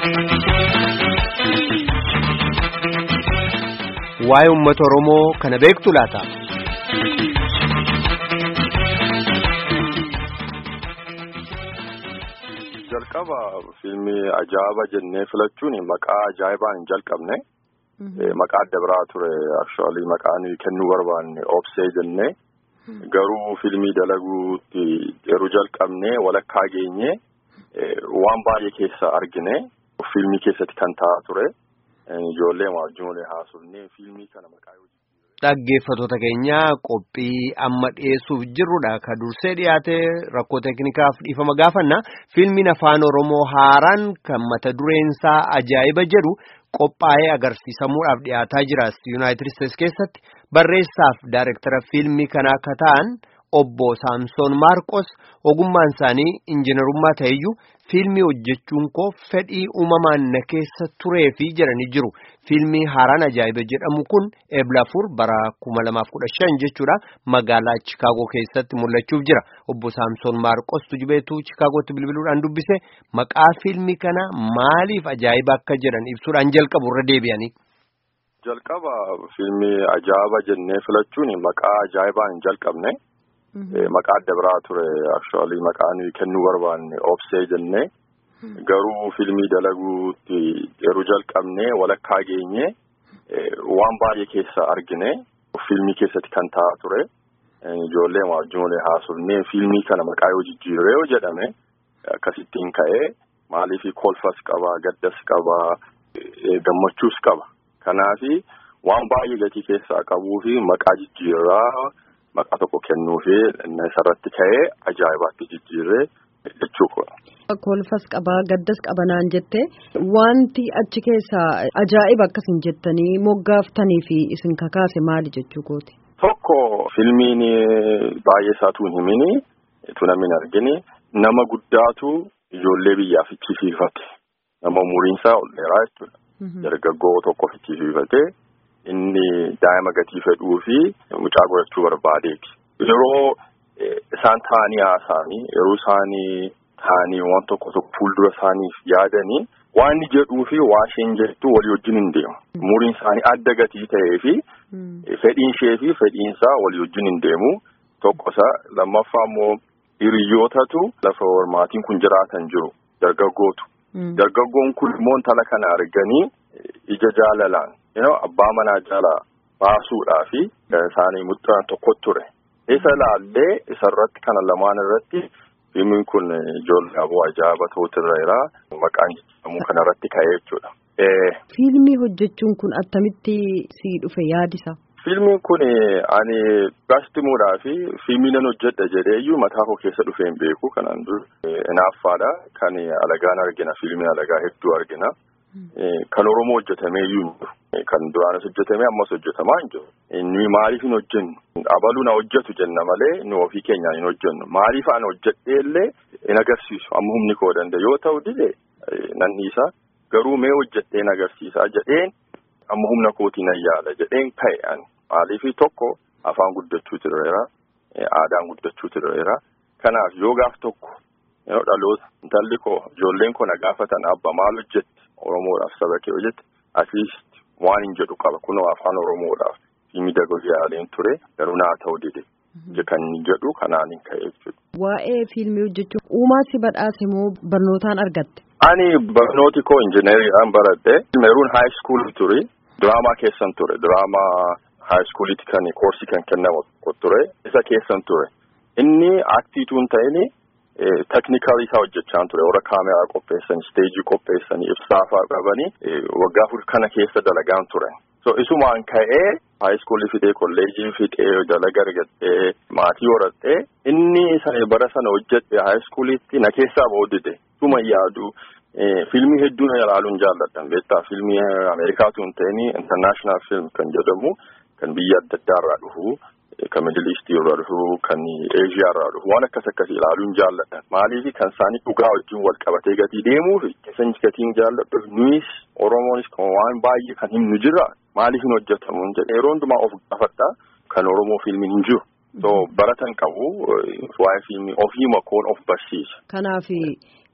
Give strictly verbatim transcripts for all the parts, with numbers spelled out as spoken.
Waa'ee uummata Oromoo kana beektu laata? Jalqaba fiilmii ajaa'iba jennee filachuun maqaa ajaa'ibaan hin jalqabne. Maqaa adda biraa ture actually maqaan kennuu barbaanne obsee jennee garuu fiilmii dalaguutti yeroo jalqabne walakkaa geenye waan baay'ee keessa argine fiilmii keessatti kan ta'aa ture. Ijoollee maajjoolee haasofnee fiilmii kana maqaa yoo dhaggeeffattoota keenya qophii amma dhiyeessuuf jirrudha. Ka dursee dhiyaate rakkoo teeknikaaf dhiifama gaafanna. Fiilmiin afaan Oromoo haaraan kan mata dureensaa ajaa'iba jedhu qophaa'ee agarsiisamuudhaaf dhiyaataa jira. Yuunaayitid Isteetsi keessatti barreessaaf daayirektara fiilmii kanaa akka ta'an obbo Saamsoon Maarqos ogummaan isaanii injiinarummaa ta'eyyuu fiilmii hojjechuun koo fedhii uumamaan na keessa tureefi jedhanii jiru. Fiilmii haaraan ajaa'iba jedhamu kun eebla afur bara kuma lamaaf kudha shan jechuudha magaalaa Chikaagoo keessatti mul'achuuf jira. Obbo Saamsoon Maarqos tujubeetu Chikaagootti bilbiluudhaan dubbise maqaa fiilmii kana maaliif ajaa'iba akka jedhan ibsuudhaan jalqabu irra deebi'anii. Jalqaba fiilmii ajaa'iba jennee filachuun maqaa ajaa'ibaan hin jalqabne. Maqaa adda biraa ture actually maqaan kennuu barbaanne obsee jennee garuu fiilmii dalaguutti yeroo jalqabne walakkaa geenye waan baay'ee keessa argine fiilmii keessatti kan ta'aa ture. Ijoollee maajjoolee haasofnee fiilmii kana maqaa yoo jijjiirree yoo jedhame akkasittiin ka'ee maaliif kolfas qaba gaddas qaba gammachuus qaba. Kanaafi waan baay'ee gatii keessaa qabuu fi maqaa jijjiirraa maqaa tokko kennuufi isarratti ka'ee ajaa'ibaatti jijjiirree jechuudha. Kolfas qabaa gaddas qabanaan jette wanti achi keessaa ajaa'iba akkasiin jettanii moggaaftanii fi isin kakaase maali jechuu kooti? Tokko fiilmiin baay'ee isaatu hin himini tu namni hin argini nama guddaatu ijoollee biyyaaf ittisiifate nama umuriinsaa ol dheeraa jechuudha. Dargaggoo tokko ittisiifate. Inni daa'ima gatii fedhuu fi mucaa godhachuu barbaadeeti. Yeroo isaan taa'anii haasa'anii yeroo isaanii taa'anii waan tokko tokko fuuldura isaaniif yaadanii waan inni jedhuu fi waa isheen jettu walii wajjin hin deemu. Umuriin isaanii adda gatii ta'ee fi fedhiin ishee fi fedhiin isaa walii wajjin hin deemu. Tokkosa lammaffaa immoo hiriyootatu lafa hormaatiin kun jiraatan jiru dargaggootu. Dargaggoon kun immoo intala kana arganii ija jaalalaan. Abbaa manaa jala baasuudhaa fi isaanii mucaan tokko ture. Isa ilaallee isarratti kana lamaan irratti fiilmiin kun ijoollee aboo ajaa'iba ta'uutirra maqaan jedhamu kanarratti ka'ee jechuudha. Fiilmii hojjechuun kun attamitti si dhufe yaadisa? Fiilmiin kun ani gaazexeessuudhaa fi fiilmii nan hojjedha jedheeyyuu mataa koo keessa dhufee hin beeku kanaan dura inaaffaadha kan alagaan argina fiilmii alagaa hedduu argina. Kan Oromoo hojjetameeyyuu kan duraanis hojjetamee ammas hojjetamaa hin jiru. Inni maaliif hin hojjennu? Abaluu na hojjetu jenna malee nu ofii keenyaan hin hojjennu. Maaliif ana hojjedhee illee hin agarsiisu. Amma humni koo danda'e yoo ta'u dide nan dhiisa. Garuu mee hojjedhee hin agarsiisaa jedheen amma humna kootiin nan yaala jedheen ka'e. Maaliif tokko afaan guddachuu tireera. Aadaan guddachuu tireera. Kanaaf yoo gaaf tokko dhaloota intalli koo ijoolleen koo na gaafatan abba maal hojjette? Oromoodhaaf saba kee hojjette at least waan hin jedhu qaba kunoo afaan Oromoodhaaf fiilmii dalaguuf yaaleen ture garuu naa ta'uu dide kan jedhu kanaan hin ka'e jechuudha. Waa'ee fiilmii hojjechuu uumaa si badhaase moo barnootaan argatte? Ani barnooti koo injiineriidhaan baradhe meeruun high school ture diraamaa keessan ture diraamaa high schoolitti kan koorsii kan kennamu ture isa keessan ture inni aktiituu hin ta'ini. Teknikaalii isaa hojjechaan ture warra kaameraa qopheessan isteejii qopheessan ibsaafaa qabanii waggaa afur kana keessa dalagaan ture. So isumaan ka'ee haayiskuulii fidee kolleejii fidee dalaga argattee maatii horattee inni sana bara sana hojjette haayiskuuliitti na keessaa boodide suma yaadu fiilmii hedduu na ilaaluun jaalladhan beektaa fiilmii Ameerikaatu hin ta'in international film kan jedhamu kan biyya adda addaa irraa dhufu. Kan Middle East irraa dhufu kan Asia irraa dhufu waan akkas akkas ilaaluun jaalladha. Maaliif kan isaanii dhugaa wajjin wal qabatee gatii deemuu fi keessan gatiin jaalladhu nuyis Oromoonis kan waan baay'ee kan himnu jira maaliif hin hojjetamu jedhee yeroo hundumaa of gaafadha kan Oromoo fiilmiin hin jiru. So baratan qabu waa'ee fiilmii ofii makoon of barsiisa. Kanaaf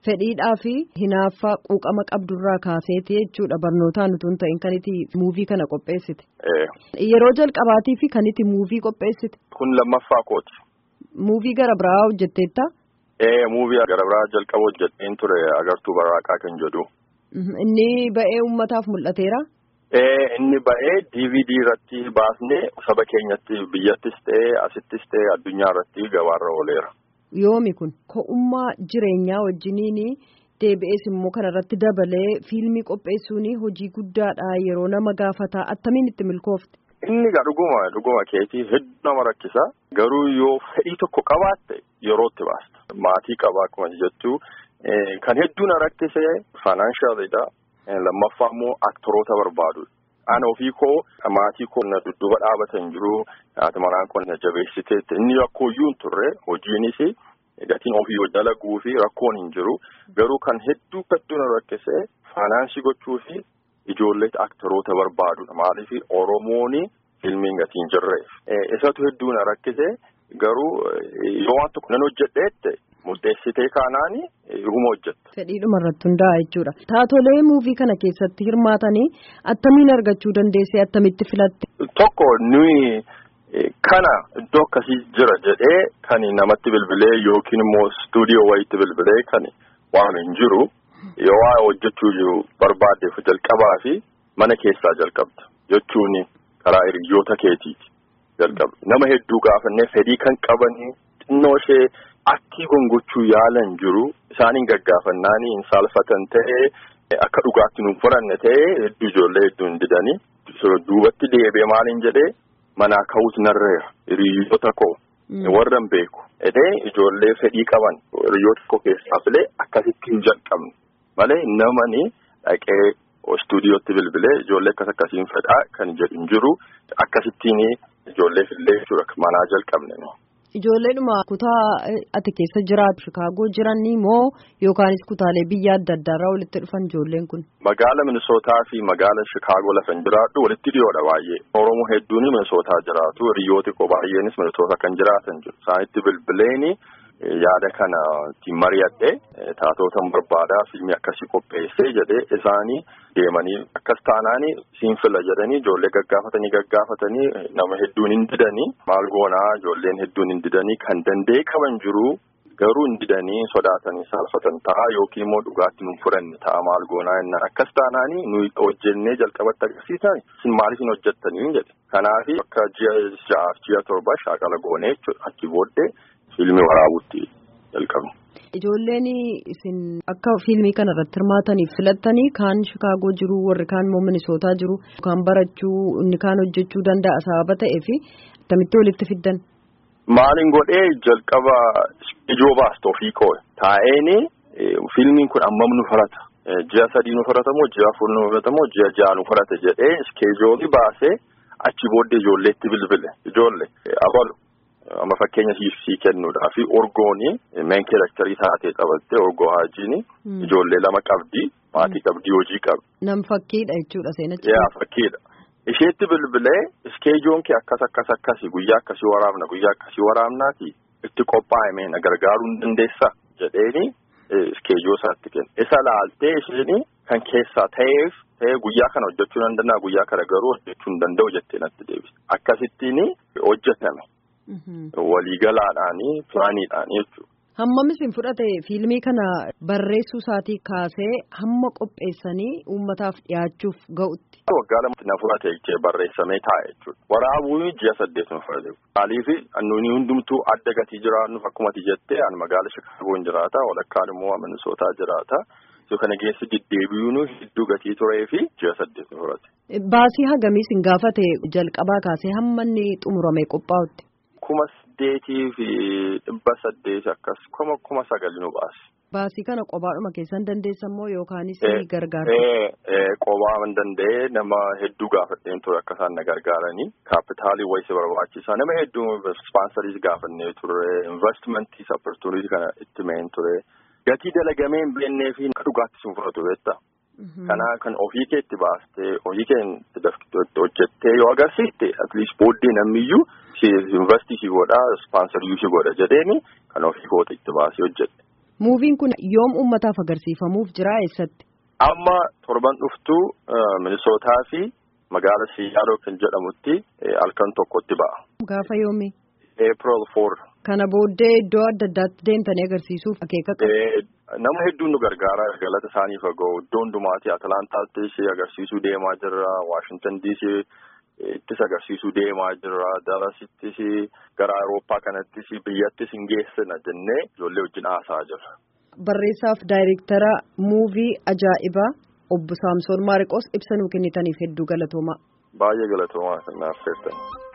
Fedhiidhaa fi hinaaffaa quuqama qabdurraa kaaseeti jechuudha barnootaan utuu hin ta'in kan itti muuvii kana qopheessite. Yeroo jalqabaatii fi kan itti muuvii qopheessite. Kun lammaffaa kooti. Muuvii gara biraa hojjetteetta? Ee muuvii gara biraa jalqaba hojjetteen ture agartuu barraaqaa kan jedhu. Inni ba'ee uummataaf mul'ateera? Ee inni ba'ee D V D irratti baasnee saba keenyatti biyyattis ta'ee asittis ta'ee addunyaa irratti gabaarra ooleera. Yoomi kun ko'ummaa jireenyaa wajjiniin deebi'ees immoo kanarratti dabalee fiilmii qopheessuun hojii guddaadha yeroo nama gaafataa attamiin itti milkoofte. Inni gaa dhuguma dhuguma keetii hedduu nama rakkisa garuu yoo fedhii tokko qabaatte yerootti baasta. Maatii qabaa akkuma jettu kan hedduu na rakkise faayinaanshaaliidha. Lammaffaa immoo aktoroota barbaadu. Ana ofii koo maatii koo na dudduuba dhaabatan jiru haati manaa koo na jabeessiteetti inni rakkooyyuu hin turre hojiinis gatiin ofii dalaguu fi rakkoon hin jiru garuu kan hedduu hedduu na rakkise faayinaansii gochuu fi ijoollee aktoroota barbaadudha maaliif Oromoon filmiin gatiin jirreef isatu hedduu na rakkise garuu yoo waan tokko nan hojjedheette murteessitee kaanaani huma hojjetta. Fedhiidhuma irratti hundaa'a jechuudha. Taatolee muuvii kana keessatti hirmaatanii attamiin argachuu dandeessee attamitti filatte? Tokko nuyi kana iddoo akkasii jira jedhee kan namatti bilbilee yookiin immoo istuudiyoo wayiitti bilbilee kan waan hin jiru yoo waa hojjechuu jiru barbaaddeef jalqabaa fi mana keessaa jalqabda jechuun karaa hiriyoota keetiiti jalqabda. Nama hedduu gaafannee fedhii kan qabanii xinnoo ishee akkii gongochuu yaalan jiru isaaniin gaggaafannaanii hin saalfatan ta'ee akka dhugaatti nuun furanne ta'ee hedduu ijoollee hedduu hin didanii duubatti deebi'ee maaliin jedhee manaa ka'uus narreera hiriyoota koo warra hin beeku edee ijoollee fedhii qaban hiriyoota koo keessaa filee akkasitti hin jalqabne malee namani dhaqee istuudiyootti bilbilee ijoollee akkas akkasiin fedhaa kan jedhu hin jiru akkasittiin ijoollee fillee jechuudha manaa jalqabne. Ijoolleedhuma kutaa ati keessa jiraatu Shikaagoo jiranii moo yookaanis kutaalee biyya adda addaarraa walitti dhufan ijoolleen kun? Magaala Minisootaa fi magaala Shikaagoo lafa hin jiraadhu walitti dhiyoodha baay'ee. Oromoo hedduun Minisootaa jiraatu hiriyooti koo baay'eenis Minisoota kan jiraatan jiru. Isaanitti bilbileeni yaada kana ittiin mari'adhee taatootan barbaadaa fiilmii akkasii qopheessee jedhee isaanii deemanii akkas taanaanii siin fila jedhanii ijoollee gaggaafatanii gaggaafatanii nama hedduun hin didanii maal goonaa ijoolleen hedduun hin didanii kan danda'e qaban jiru garuu hin didanii sodaatanii saalfatan ta'a yookiin immoo dhugaatti nuun furanne ta'a maal goonaa jennaan akkas taanaanii nuyi hojjennee jalqabatti agarsiisan isin maaliif hin hojjettanii jedhe kanaafi akka ji'a ja'aaf ji'a torba shaakala goonee jechuudha achi booddee fiilmii waraabuutti jalqabne. Ijoolleen isin akka fiilmii kana irratti hirmaataniif filattanii kaan Shikaagoo jiru warri kaan immoo Minisootaa jiru kaan barachuu inni kaan hojjechuu danda'a sababa ta'eef akkamitti walitti fiddan? Maalin godhee jalqaba ijoo baastoo fi koo taa'een fiilmiin kun ammam nu farata ji'a sadii nu farata moo ji'a afur nu farata moo ji'a ja'a nu farata jedhee iskeejoolii baasee achi booddee ijoolleetti bilbile ijoollee abalu. Amma fakkeenya sii kennuudhaa fi orgooni meen kiirakterii taatee qabattee orgoo haajiini ijoollee lama qabdi maatii qabdi hojii qabdi. Nam fakkiidha jechuudha seenachi. Yaa fakkiidha. Isheetti bilbilee iskeejoon kee akkas akkas akkasi guyyaa akkasii waraabna guyyaa akkasii waraabnaati itti qophaa'e meena gargaaruu hin dandeessa jedheeni iskeejoo isaatti kenna. Isa laaltee isheeni kan keessaa ta'eef ta'ee guyyaa kana hojjechuu nan danda'a guyyaa kana garuu hojjechuu hin danda'u jettee natti deebise. Akkasittiin hojjetame. Waliigalaadhaanii pilaaniidhaanii jechuudha. Hammamis hin fudhate fiilmii kana barreessuu isaatii kaasee hamma qopheessanii uummataaf dhiyaachuuf ga'utti. Waggaa lamatti na fudhate jechee barreessamee taa'e jechuudha. Waraabuun ji'a saddeet nu fudhate. Maaliif nuuni hundumtuu adda gatii jiraannuuf akkumatti jettee an magaala Shikaagoon jiraata walakkaan immoo Minisootaa jiraata. Yoo kana geessi deddeebi'uun hedduu gatii turee fi ji'a saddeet nu fudhate. Baasii hagamiis hin gaafate jalqabaa kaasee hamma inni xumuramee qophaa'utti. Kuma saddeetii fi dhibba saddeet akkas kuma kuma sagal nu baase. Baasii kana qobaadhuma keessan dandeessan moo yookaanis gargaartu? Qobaa hin danda'ee nama hedduu gaafadheen ture akka isaan na gargaaranii kaapitaalii wayisa barbaachisaa nama hedduu ispaansarii gaafannee ture investimentii opportunity kana itti meen ture gatii dalagamee hin beennee fi dhugaatti sun fudhatu beektaa. Kanaa kan ofii keetti baastee ofii keetti hojjettee yoo agarsiiste at least booddee namniyyuu investii si godhaa ispaansarii si godha jedheeni kan ofii koota itti baasee hojjette. Muuviin kun yoom uummataaf agarsiifamuuf jira eessatti? Amma torban dhuftuu Minisootaa fi magaala Siyaadoo kan jedhamutti halkan tokkotti ba'a. Gaafa yoomi? April four. Kana booddee iddoo adda addaatti deemtanii agarsiisuuf akeeka qabu? Nama hedduun nu gargaara galata isaaniif ga'u iddoo hundumaatti Atlantaattis agarsiisuu deemaa jirra, Washington D C ittis agarsiisuu deemaa jirra, Dallasittis gara Awurooppaa kanattis biyyattis hin geessina jennee ijoollee wajjin haasaa jirra. Barreessaaf daayireektara muuvii ajaa'ibaa obbo Saamsoon Maariqoos ibsa nuu kennitaniif hedduu galatoomaa. Baay'ee galatoomaa kan naaf feertan.